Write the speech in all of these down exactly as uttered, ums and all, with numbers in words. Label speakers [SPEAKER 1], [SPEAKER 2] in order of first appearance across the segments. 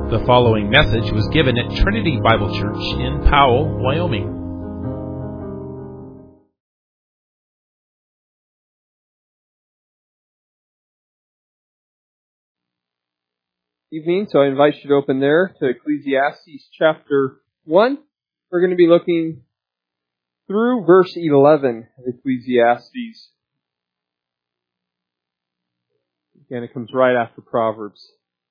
[SPEAKER 1] The following message was given at Trinity Bible Church in Powell, Wyoming.
[SPEAKER 2] Evening, so I invite you to open there to Ecclesiastes chapter one. We're going to be looking through verse eleven of Ecclesiastes. Again, it comes right after Proverbs.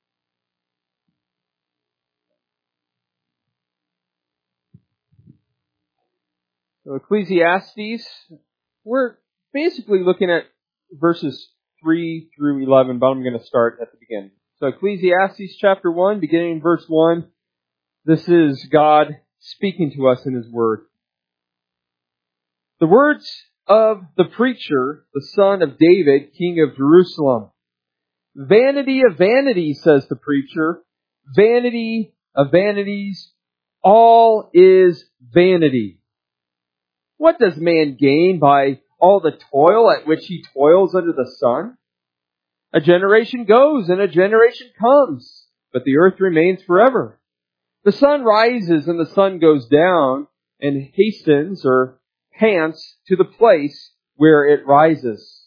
[SPEAKER 2] So Ecclesiastes, we're basically looking at verses three through eleven, but I'm going to start at the beginning. So Ecclesiastes chapter one, beginning in verse one, this is God speaking to us in His Word. The words of the preacher, the son of David, king of Jerusalem. Vanity of vanities, says the preacher. Vanity of vanities. All is vanity. What does man gain by all the toil at which he toils under the sun? A generation goes and a generation comes, but the earth remains forever. The sun rises and the sun goes down and hastens or pants to the place where it rises.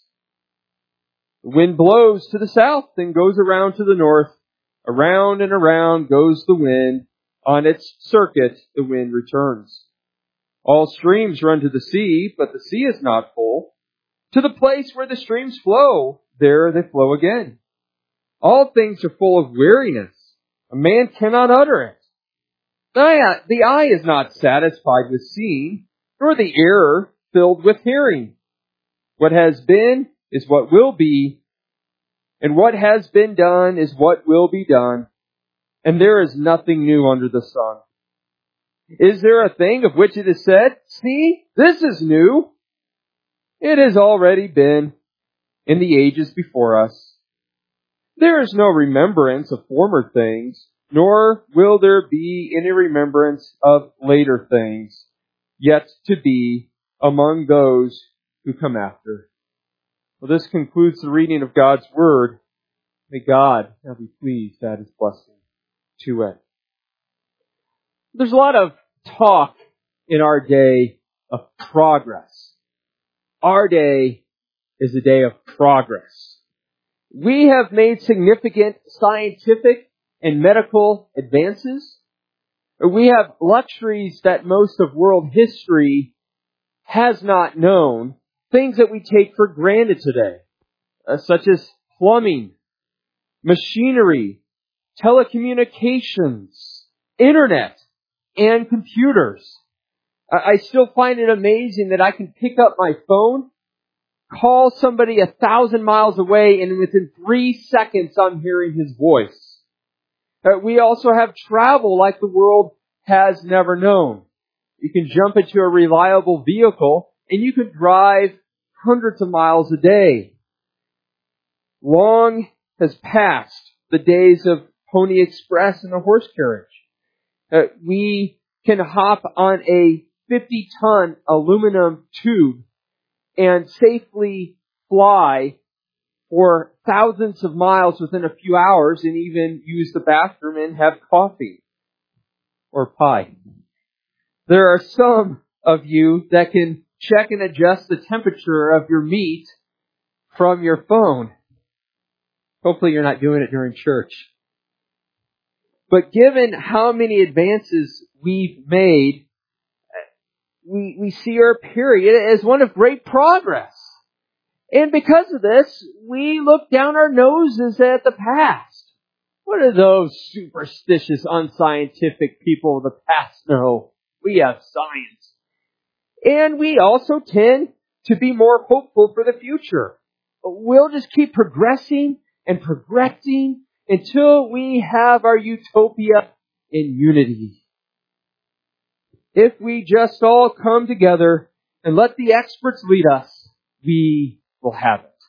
[SPEAKER 2] The wind blows to the south and goes around to the north. Around and around goes the wind. On its circuit, the wind returns. All streams run to the sea, but the sea is not full. To the place where the streams flow, there they flow again. All things are full of weariness. A man cannot utter it. The eye, the eye is not satisfied with seeing, nor the ear filled with hearing. What has been is what will be, and what has been done is what will be done, and there is nothing new under the sun. Is there a thing of which it is said, "See, this is new"? It has already been in the ages before us. There is no remembrance of former things, nor will there be any remembrance of later things, yet to be among those who come after. Well, this concludes the reading of God's Word. May God now be pleased to add His blessing to it. There's a lot of talk in our day of progress. Our day is a day of progress. We have made significant scientific and medical advances. We have luxuries that most of world history has not known, things that we take for granted today, uh, such as plumbing, machinery, telecommunications, internet, and computers. I still find it amazing that I can pick up my phone, call somebody a thousand miles away, and within three seconds I'm hearing his voice. We also have travel like the world has never known. You can jump into a reliable vehicle and you can drive hundreds of miles a day. Long has passed the days of Pony Express and a horse carriage. Uh, we can hop on a fifty-ton aluminum tube and safely fly for thousands of miles within a few hours and even use the bathroom and have coffee or pie. There are some of you that can check and adjust the temperature of your meat from your phone. Hopefully you're not doing it during church. But given how many advances we've made, we, we see our period as one of great progress. And because of this, we look down our noses at the past. What do those superstitious, unscientific people of the past know? We have science. And we also tend to be more hopeful for the future. We'll just keep progressing and progressing until we have our utopia in unity. If we just all come together and let the experts lead us, we will have it.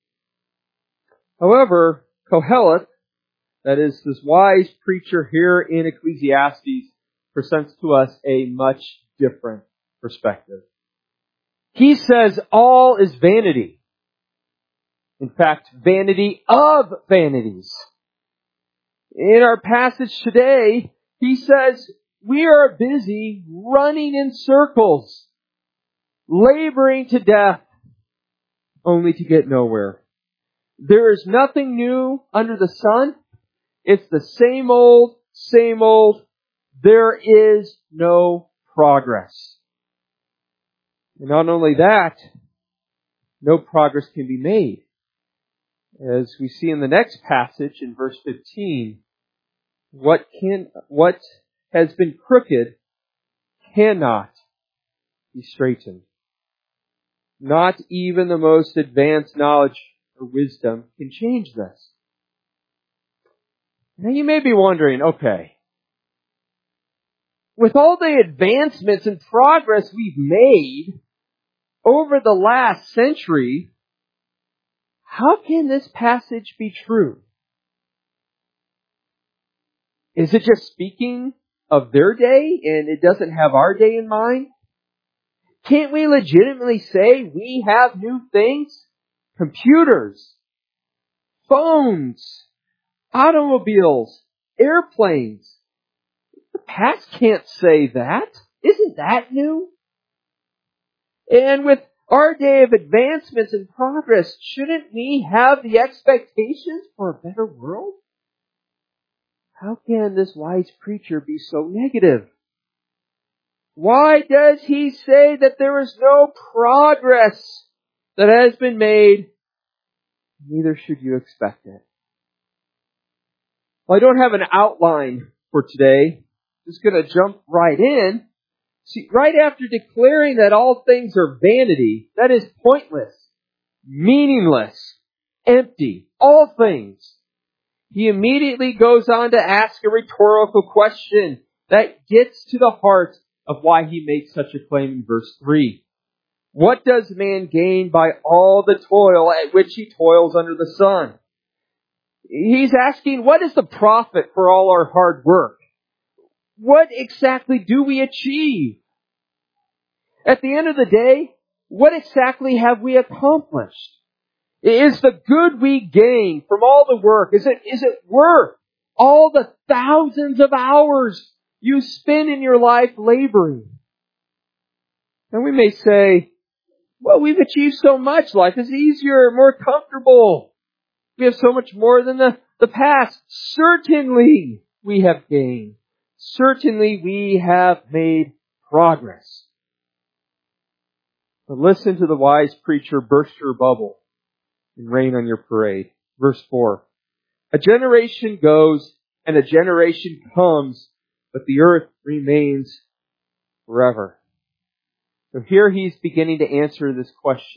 [SPEAKER 2] However, Kohelet, that is this wise preacher here in Ecclesiastes, presents to us a much different perspective. He says all is vanity. In fact, vanity of vanities. In our passage today, he says, we are busy running in circles, laboring to death, only to get nowhere. There is nothing new under the sun. It's the same old, same old. There is no progress. And not only that, no progress can be made. As we see in the next passage in verse fifteen, what can, what has been crooked cannot be straightened. Not even the most advanced knowledge or wisdom can change this. Now you may be wondering, okay, with all the advancements and progress we've made over the last century, how can this passage be true? Is it just speaking of their day and it doesn't have our day in mind? Can't we legitimately say we have new things? Computers, phones, automobiles, airplanes. The past can't say that. Isn't that new? And with our day of advancements and progress, shouldn't we have the expectations for a better world? How can this wise preacher be so negative? Why does he say that there is no progress that has been made? Neither should you expect it. Well, I don't have an outline for today. Just going to jump right in. See, right after declaring that all things are vanity, that is pointless, meaningless, empty, all things, he immediately goes on to ask a rhetorical question that gets to the heart of why he makes such a claim in verse three. What does man gain by all the toil at which he toils under the sun? He's asking, what is the profit for all our hard work? What exactly do we achieve? At the end of the day, what exactly have we accomplished? Is the good we gain from all the work, is it, is it worth all the thousands of hours you spend in your life laboring? And we may say, well, we've achieved so much. Life is easier, more comfortable. We have so much more than the, the past. Certainly we have gained. Certainly we have made progress. But listen to the wise preacher burst your bubble and rain on your parade. Verse four. A generation goes and a generation comes, but the earth remains forever. So here he's beginning to answer this question.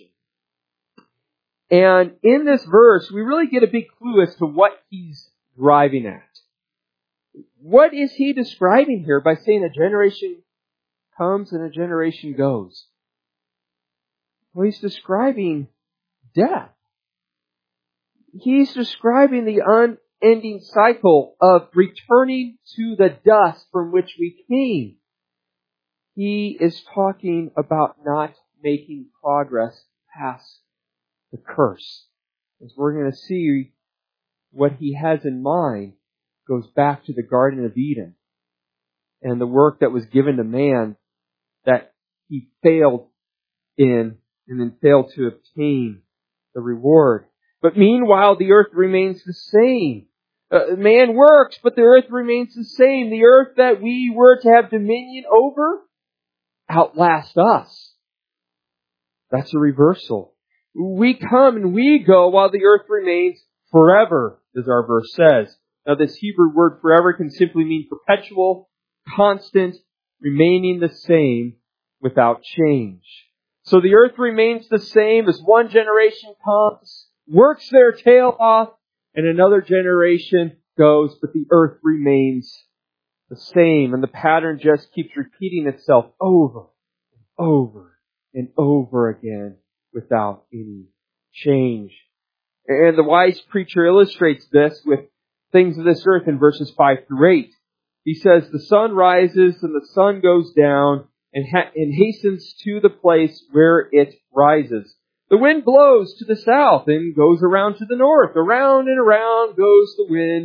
[SPEAKER 2] And in this verse, we really get a big clue as to what he's driving at. What is he describing here by saying a generation comes and a generation goes? Well, he's describing death. He's describing the unending cycle of returning to the dust from which we came. He is talking about not making progress past the curse. As we're going to see, what he has in mind goes back to the Garden of Eden and the work that was given to man that he failed in and then failed to obtain the reward. But meanwhile, the earth remains the same. Uh, man works, but the earth remains the same. The earth that we were to have dominion over outlasts us. That's a reversal. We come and we go while the earth remains forever, as our verse says. Now, this Hebrew word forever can simply mean perpetual, constant, remaining the same without change. So the earth remains the same as one generation comes, works their tail off, and another generation goes, but the earth remains the same. And the pattern just keeps repeating itself over and over and over again without any change. And the wise preacher illustrates this with things of this earth in verses five through eight. He says, the sun rises and the sun goes down and, ha- and hastens to the place where it rises. The wind blows to the south and goes around to the north. Around and around goes the wind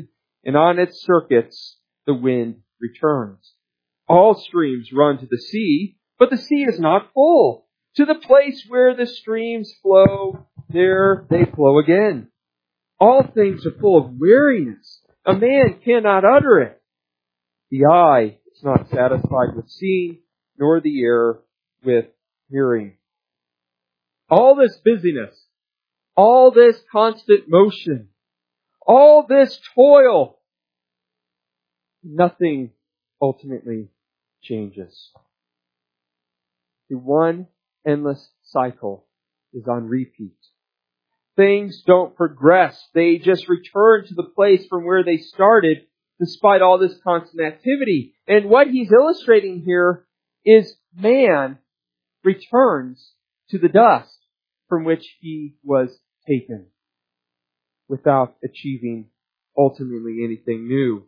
[SPEAKER 2] and on its circuits the wind returns. All streams run to the sea, but the sea is not full. To the place where the streams flow, there they flow again. All things are full of weariness. A man cannot utter it. The eye is not satisfied with seeing, nor the ear with hearing. All this busyness, all this constant motion, all this toil, nothing ultimately changes. The one endless cycle is on repeat. Things don't progress. They just return to the place from where they started despite all this constant activity. And what he's illustrating here is man returns to the dust from which he was taken without achieving ultimately anything new.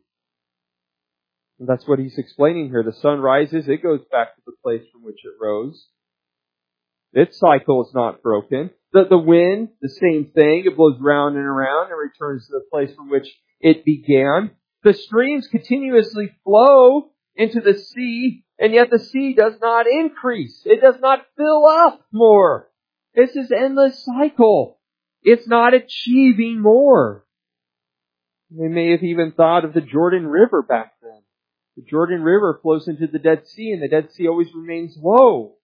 [SPEAKER 2] And that's what he's explaining here. The sun rises, it goes back to the place from which it rose. Its cycle is not broken. The, the wind, the same thing. It blows round and around and returns to the place from which it began. The streams continuously flow into the sea, and yet the sea does not increase. It does not fill up more. It's this endless cycle. It's not achieving more. They may have even thought of the Jordan River back then. The Jordan River flows into the Dead Sea, and the Dead Sea always remains low.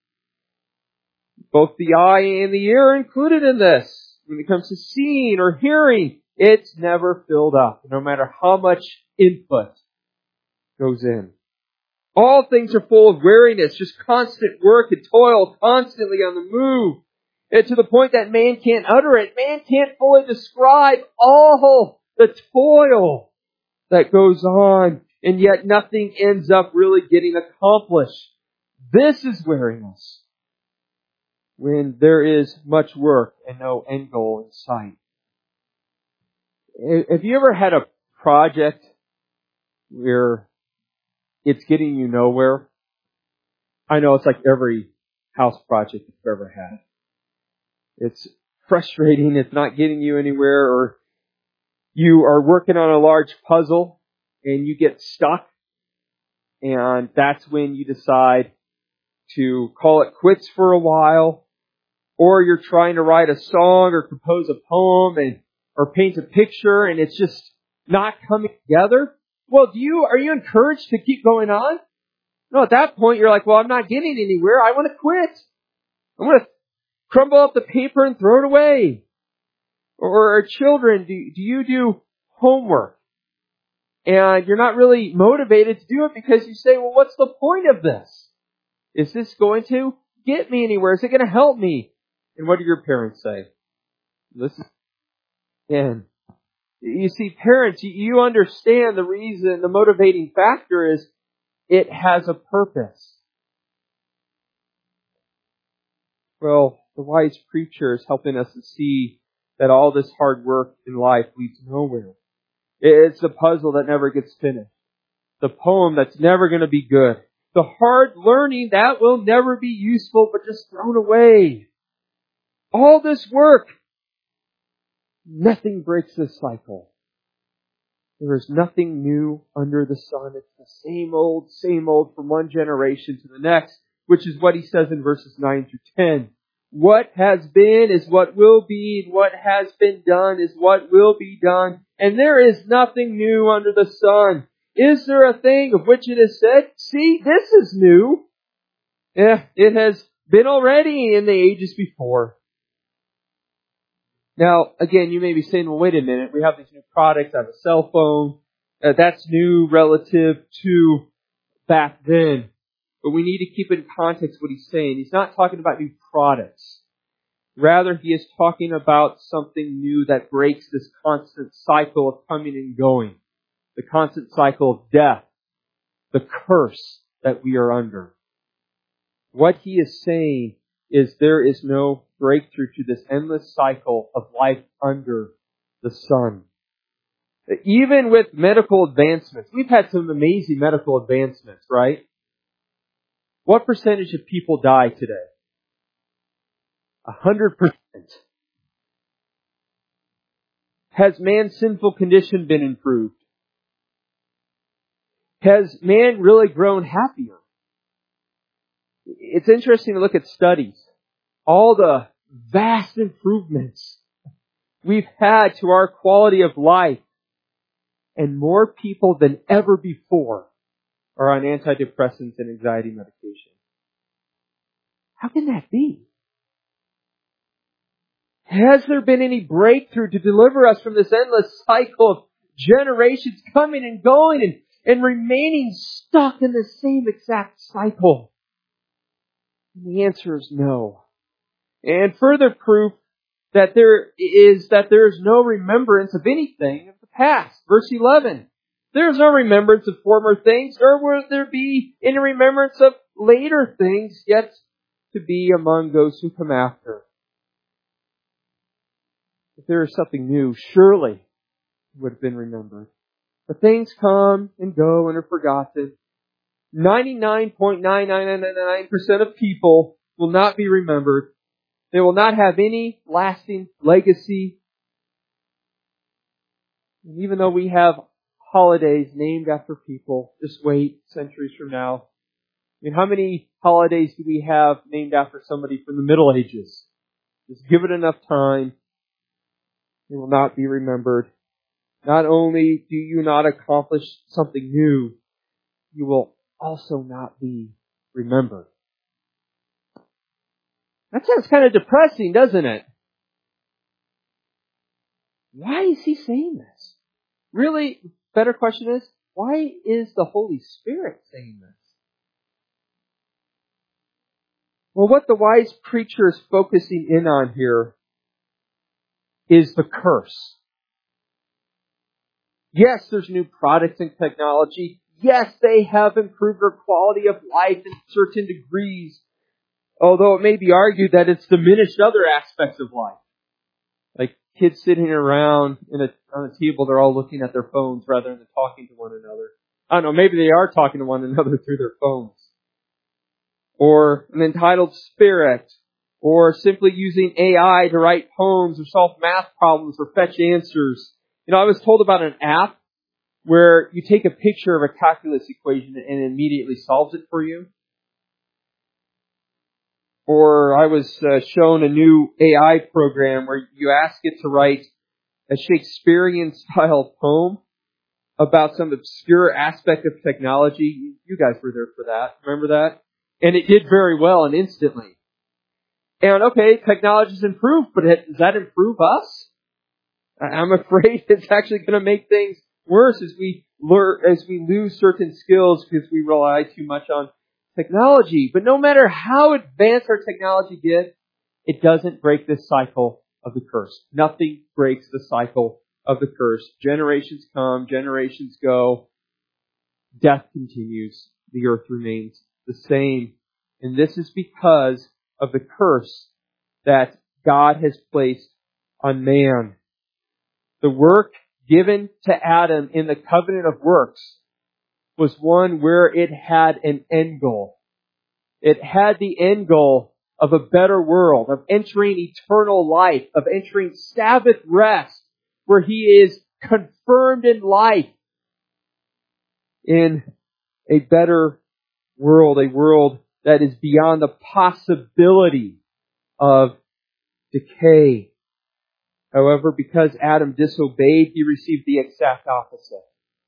[SPEAKER 2] Both the eye and the ear are included in this. When it comes to seeing or hearing, it's never filled up, no matter how much input goes in. All things are full of weariness, just constant work and toil, constantly on the move. And to the point that man can't utter it. Man can't fully describe all the toil that goes on, and yet nothing ends up really getting accomplished. This is weariness, when there is much work and no end goal in sight. Have you ever had a project where it's getting you nowhere? I know it's like every house project you've ever had. It's frustrating, it's not getting you anywhere, or you are working on a large puzzle and you get stuck, and that's when you decide to call it quits for a while. Or you're trying to write a song or compose a poem and or paint a picture and it's just not coming together. Well, do you are you encouraged to keep going on? No, at that point you're like, well, I'm not getting anywhere. I want to quit. I want to crumble up the paper and throw it away. Or, or children, do, do you do homework? And you're not really motivated to do it because you say, well, what's the point of this? Is this going to get me anywhere? Is it going to help me? And what do your parents say? Listen. And you see, parents, you understand the reason, the motivating factor is it has a purpose. Well, the wise preacher is helping us to see that all this hard work in life leads nowhere. It's a puzzle that never gets finished. The poem that's never going to be good. The hard learning that will never be useful but just thrown away. All this work, nothing breaks this cycle. There is nothing new under the sun. It's the same old, same old from one generation to the next, which is what he says in verses nine through ten. What has been is what will be, and what has been done is what will be done, and there is nothing new under the sun. Is there a thing of which it is said, see, this is new? Yeah, it has been already in the ages before. Now, again, you may be saying, well, wait a minute, we have these new products, I have a cell phone, uh, that's new relative to back then. But we need to keep in context what he's saying. He's not talking about new products. Rather, he is talking about something new that breaks this constant cycle of coming and going. The constant cycle of death. The curse that we are under. What he is saying is there is no breakthrough to this endless cycle of life under the sun. Even with medical advancements, we've had some amazing medical advancements, right? What percentage of people die today? A hundred percent. Has man's sinful condition been improved? Has man really grown happier? It's interesting to look at studies. All the vast improvements we've had to our quality of life. And more people than ever before are on antidepressants and anxiety medication. How can that be? Has there been any breakthrough to deliver us from this endless cycle of generations coming and going and, and remaining stuck in the same exact cycle? And the answer is no. And further proof that there is that there is no remembrance of anything of the past. Verse eleven. There is no remembrance of former things, nor will there be any remembrance of later things yet to be among those who come after. If there is something new, surely it would have been remembered. But things come and go and are forgotten. ninety-nine point nine nine nine nine percent of people will not be remembered. They will not have any lasting legacy. And even though we have holidays named after people, just wait centuries from now. I mean, how many holidays do we have named after somebody from the Middle Ages? Just give it enough time. They will not be remembered. Not only do you not accomplish something new, you will also not be remembered. That sounds kind of depressing, doesn't it? Why is he saying this? Really, better question is, why is the Holy Spirit saying this? Well, what the wise preacher is focusing in on here is the curse. Yes, there's new products and technology. Yes, they have improved our quality of life in certain degrees. Although it may be argued that it's diminished other aspects of life. Like kids sitting around in a, on a table, they're all looking at their phones rather than talking to one another. I don't know, maybe they are talking to one another through their phones. Or an entitled spirit. Or simply using A I to write poems or solve math problems or fetch answers. You know, I was told about an app where you take a picture of a calculus equation and it immediately solves it for you. Or I was uh, shown a new A I program where you ask it to write a Shakespearean-style poem about some obscure aspect of technology. You guys were there for that. Remember that? And it did very well and instantly. And okay, technology's improved, but does that improve us? I'm afraid it's actually going to make things worse as we learn, as we lose certain skills because we rely too much on technology. But no matter how advanced our technology gets, it doesn't break this cycle of the curse. Nothing breaks the cycle of the curse. Generations come, generations go. Death continues. The earth remains the same. And this is because of the curse that God has placed on man. The work given to Adam in the covenant of works was one where it had an end goal. It had the end goal of a better world, of entering eternal life, of entering Sabbath rest, where he is confirmed in life in a better world, a world that is beyond the possibility of decay. However, because Adam disobeyed, he received the exact opposite.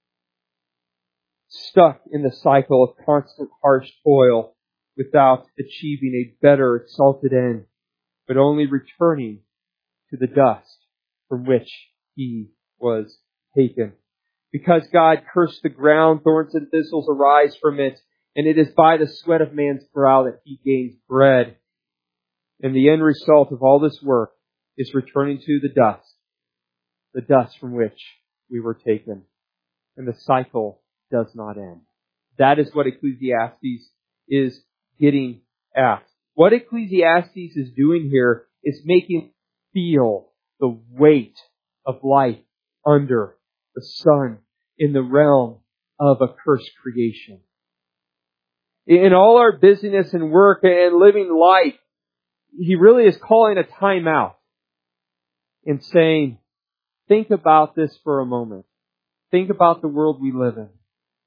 [SPEAKER 2] Stuck in the cycle of constant harsh toil without achieving a better exalted end, but only returning to the dust from which he was taken. Because God cursed the ground, thorns and thistles arise from it, and it is by the sweat of man's brow that he gains bread. And the end result of all this work is returning to the dust, the dust from which we were taken. And the cycle does not end. That is what Ecclesiastes is getting at. What Ecclesiastes is doing here is making feel the weight of life under the sun in the realm of a cursed creation. In all our busyness and work and living life, he really is calling a time out and saying, think about this for a moment. Think about the world we live in.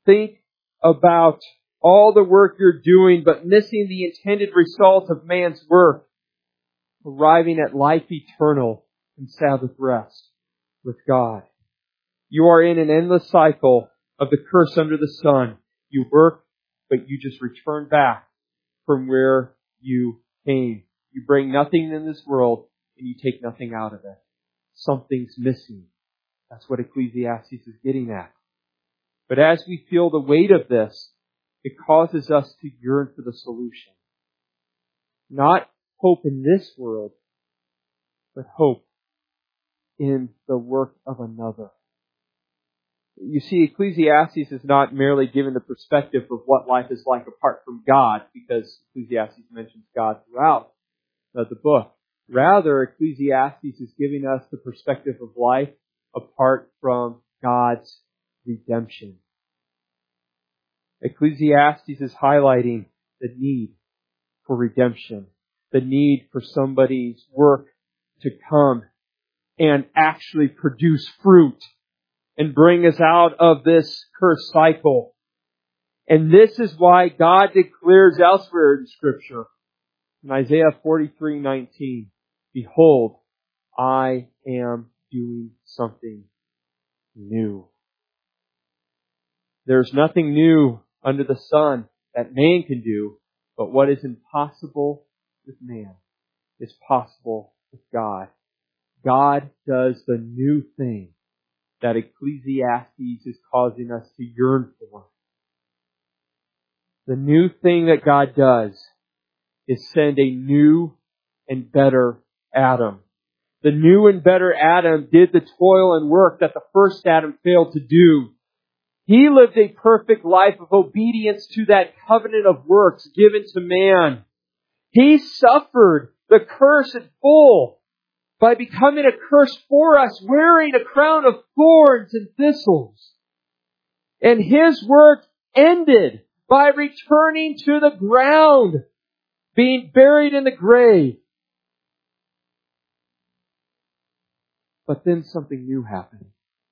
[SPEAKER 2] think about all the work you're doing, but missing the intended result of man's work, arriving at life eternal and Sabbath rest with God. You are in an endless cycle of the curse under the sun. You work, but you just return back from where you came. You bring nothing in this world, and you take nothing out of it. Something's missing. That's what Ecclesiastes is getting at. But as we feel the weight of this, it causes us to yearn for the solution. Not hope in this world, but hope in the work of another. You see, Ecclesiastes is not merely given the perspective of what life is like apart from God, because Ecclesiastes mentions God throughout the book. Rather, Ecclesiastes is giving us the perspective of life apart from God's redemption. Ecclesiastes is highlighting the need for redemption, the need for somebody's work to come and actually produce fruit and bring us out of this cursed cycle. And this is why God declares elsewhere in Scripture, in Isaiah forty-three nineteen, "Behold, I am doing something new." There's nothing new under the sun that man can do, but what is impossible with man is possible with God. God does the new thing that Ecclesiastes is causing us to yearn for. The new thing that God does is send a new and better Adam. The new and better Adam did the toil and work that the first Adam failed to do. He lived a perfect life of obedience to that covenant of works given to man. He suffered the curse in full by becoming a curse for us, wearing a crown of thorns and thistles. And His work ended by returning to the ground, being buried in the grave. But then something new happened.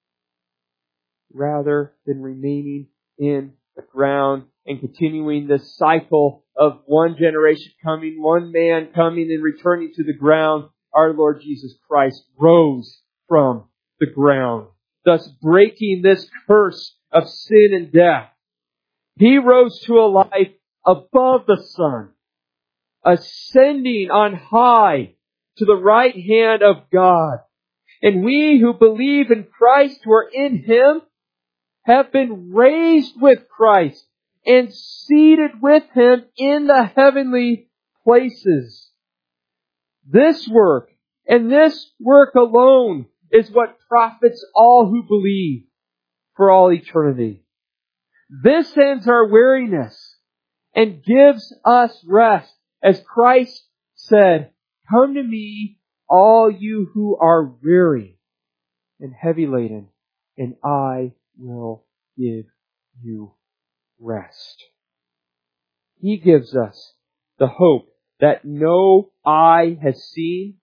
[SPEAKER 2] Rather than remaining in the ground and continuing this cycle of one generation coming, one man coming and returning to the ground, our Lord Jesus Christ rose from the ground, thus breaking this curse of sin and death. He rose to a life above the sun, ascending on high to the right hand of God. And we who believe in Christ, who are in Him, have been raised with Christ and seated with Him in the heavenly places. This work, and this work alone, is what profits all who believe for all eternity. This ends our weariness and gives us rest. As Christ said, "Come to me, all you who are weary and heavy laden, and I will give you rest." He gives us the hope that no eye has seen,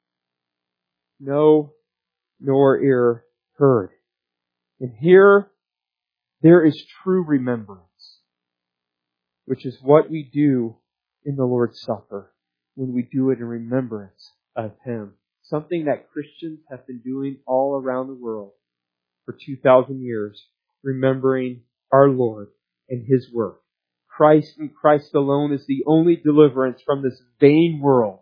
[SPEAKER 2] no, nor ear heard. And here there is true remembrance, which is what we do in the Lord's Supper when we do it in remembrance of Him. Something that Christians have been doing all around the world for two thousand years, remembering our Lord and His work. Christ and Christ alone is the only deliverance from this vain world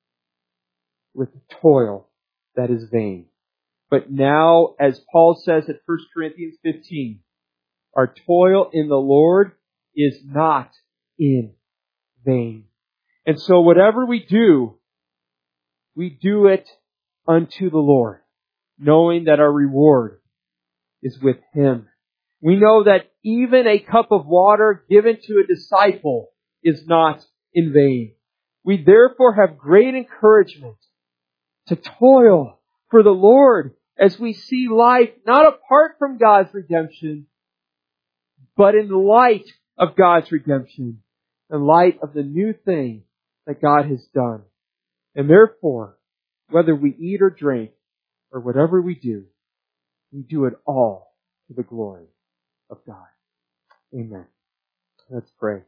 [SPEAKER 2] with toil that is vain. But now, as Paul says at First Corinthians fifteen, our toil in the Lord is not in vain. And so whatever we do, we do it unto the Lord, knowing that our reward is with Him. We know that even a cup of water given to a disciple is not in vain. We therefore have great encouragement to toil for the Lord as we see life not apart from God's redemption, but in light of God's redemption, in light of the new thing that God has done. And therefore, whether we eat or drink or whatever we do, we do it all to the glory of God. Amen. Let's pray.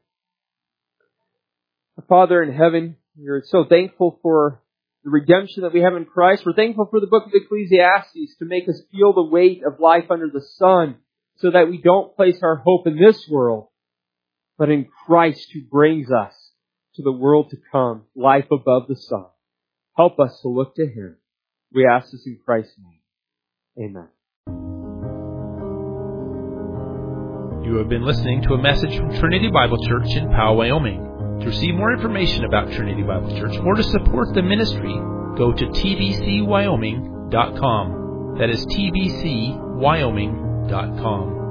[SPEAKER 2] Father in heaven, we're so thankful for the redemption that we have in Christ. We're thankful for the book of Ecclesiastes to make us feel the weight of life under the sun so that we don't place our hope in this world, but in Christ who brings us to the world to come, life above the sun. Help us to look to Him. We ask this in Christ's name. Amen.
[SPEAKER 1] You have been listening to a message from Trinity Bible Church in Powell, Wyoming. To receive more information about Trinity Bible Church or to support the ministry, go to t b c wyoming dot com. That is t b c wyoming dot com.